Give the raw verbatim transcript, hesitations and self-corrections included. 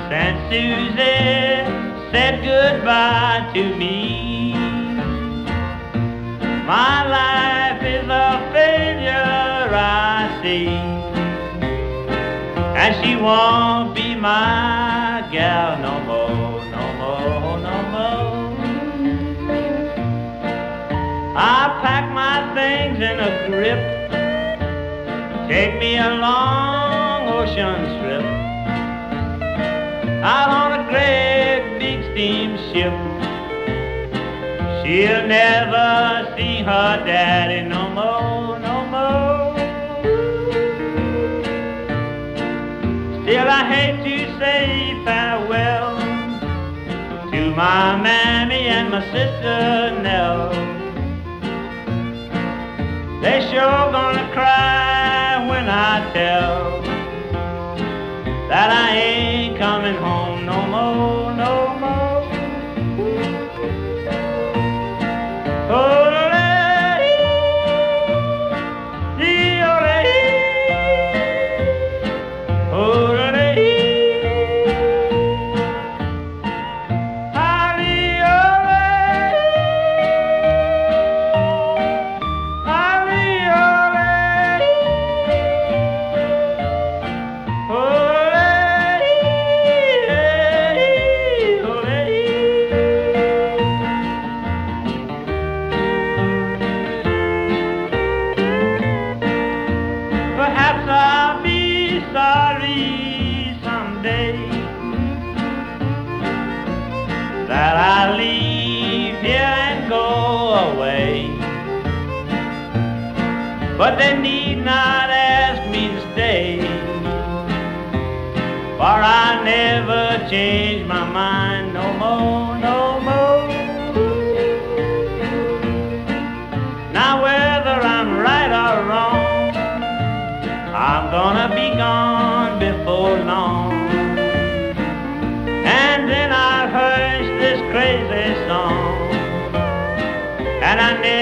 Since Susie said goodbye to me, my life is a failure, I see. And she won't be my gal no more, no more, no more. I pack my things in a grip, take me a long ocean trip, out on a great big steamship. She'll never see her daddy no more, no more. Still I hate to say farewell to my mammy and my sister Nell. They sure gonna cry when I tell that I ain't coming home no more, no more. Oh, I'll be sorry someday that I leave here and go away, but they need not ask me to stay, for I never change my mind no more, no more. Now whether I'm right or wrong, I'm gonna be gone before long, and then I'll hush this crazy song, and I never